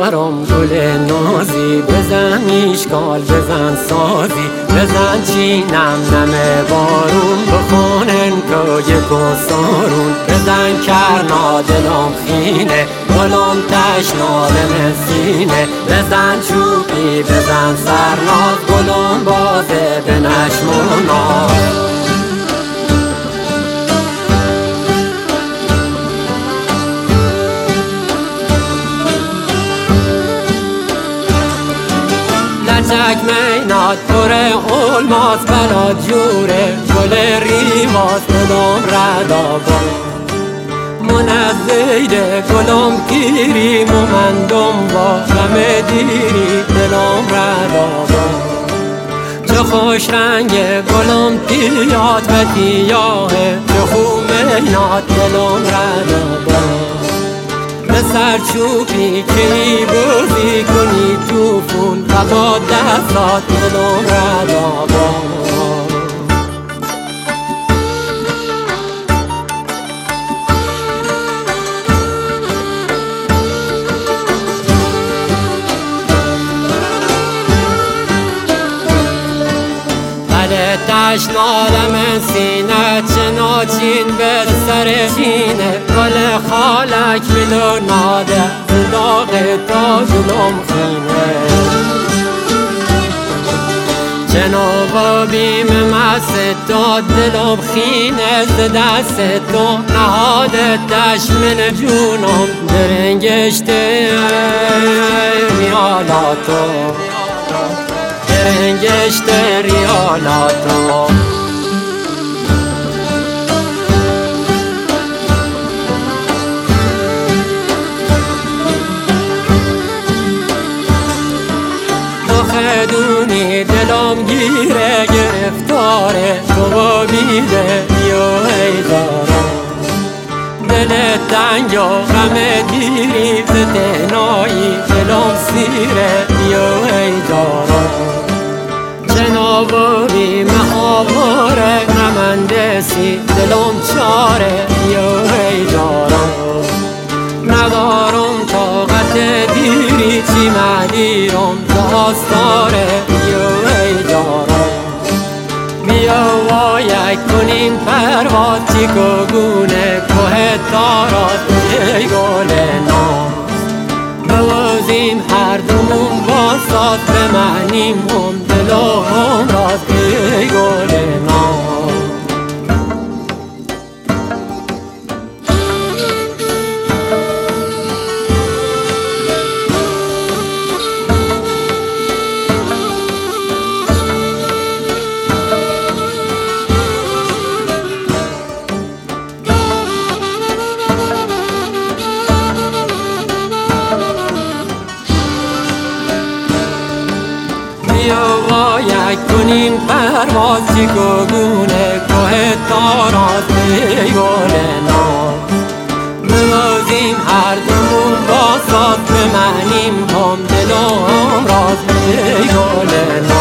یارم گل نازی، بزن میشکال بزن سازی، بزن چینم نمه بارون، بخونن که یک و سارون، بزن کرنا دلم خینه، گلم تشنال سینه، بزن چوبی بزن سرناز، گلم بازه به نشم و ناز. لچک میناد پر علماس بلاد جوره، گل ریواز دلم ردابا، منزیده گلم گیری مومندم با غم دیری دلم ردابا، چه خوش رنگ گلم تیاد و تیاهه، چه خوب میناد دلم ردابا، به سرچوبی که ای بازی کنی توفون و با دستات دلم ردابا. تشنالم سینه چناچین به سر سینه، گل خالک میلوناده زداغ تا جلوم خینه، جناب بیم مست تو دلم خینه، ز دست تو نهاده دشمن جونم درنگشته ریالاتو، درنگشت ریالاتو. آخدونی دلم گیره گرفتاره، تو بیده یا ایدارم، دل تنگ و غم دیری ز تنهایی دلم سیره یا ایدارم، جنابی مهاواره نمندسی دلم چاره یا ایدارم، ندارم طاقت دیری چی مدیرم داستاره یا ایدارم، بیا و یک کنیم پرواز چی گونه کوه تارات ای گل ناز، بوازیم هر دومون باسات به معنیم هم دلم راز ای گل ناز. بیا و یک کنیم پرواز چی گونه کوه تاراز ای گل ناز، ببازیم هر دومون با ساز به معنیم هم دلم راز ای گل ناز.